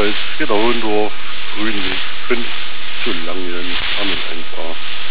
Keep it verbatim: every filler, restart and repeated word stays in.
Jedenfalls geht der Hohendorf, Grünweg fünf zu Langen, an und einfach.